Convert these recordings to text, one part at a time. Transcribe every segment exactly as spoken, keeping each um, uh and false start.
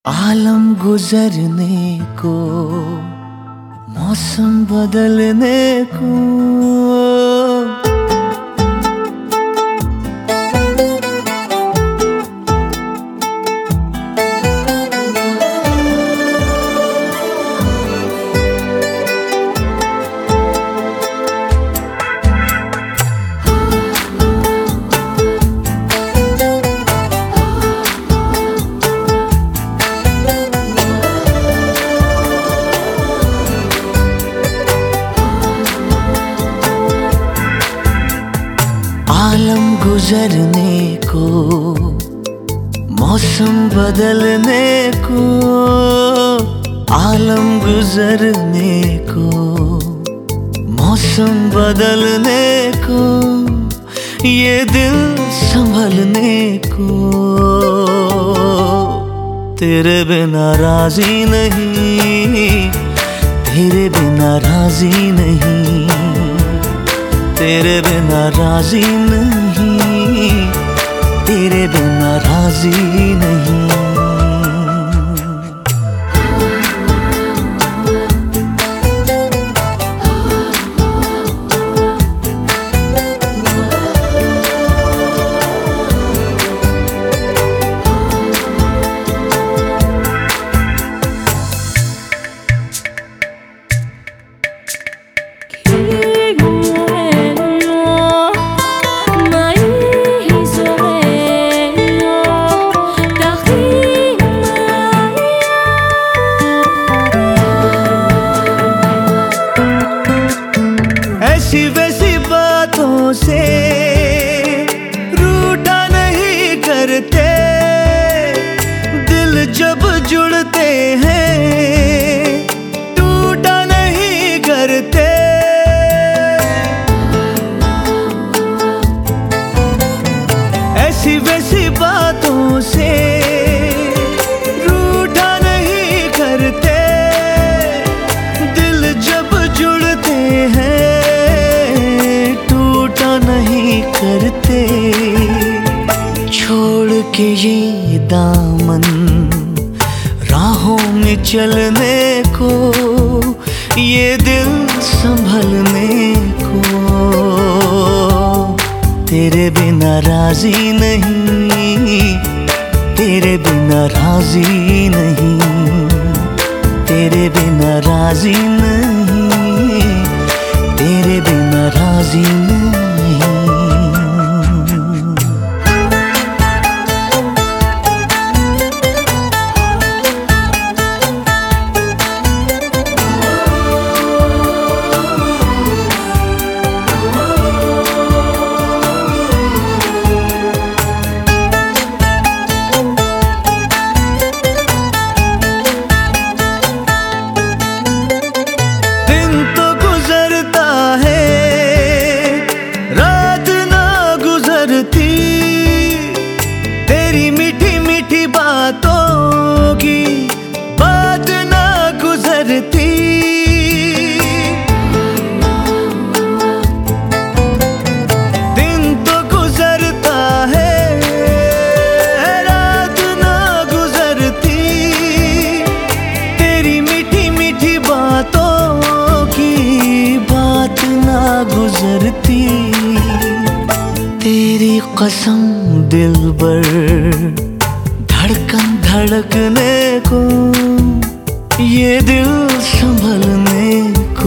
आलम गुजरने को, मौसम बदलने को, आलम गुजरने को, मौसम बदलने को, आलम गुजरने को, मौसम बदलने को, ये दिल संभलने को, तेरे बिना राजी नहीं, तेरे बिना राजी नहीं, तेरे बिना राजी नहीं, तेरे बिना राजी नहीं। ऐसी वैसी बातों से रूठा नहीं करते, दिल जब जुड़ते हैं टूटा नहीं करते। ऐसी वैसी बातों से रूठा नहीं करते, दिल जब जुड़ते हैं नहीं करते। छोड़ के ये दामन राहों में चलने को, ये दिल संभलने को, तेरे बिना राजी नहीं, तेरे बिना राजी नहीं, तेरे बिना राजी नहीं, तेरे बिना राजी नहीं। तेरी मीठी मीठी बातों की बात ना गुजरती, दिन तो गुजरता है रात ना गुजरती, तेरी मीठी मीठी बातों की बात ना गुजरती। तेरी कसम दिलबर धड़कन धड़कने को, ये दिल संभलने को,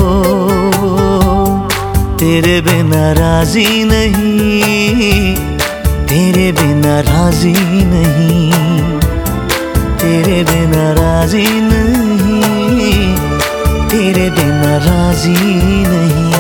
तेरे बिना राजी नहीं, तेरे बिना राजी नहीं, तेरे बिना राजी नहीं, तेरे बिना राजी नहीं।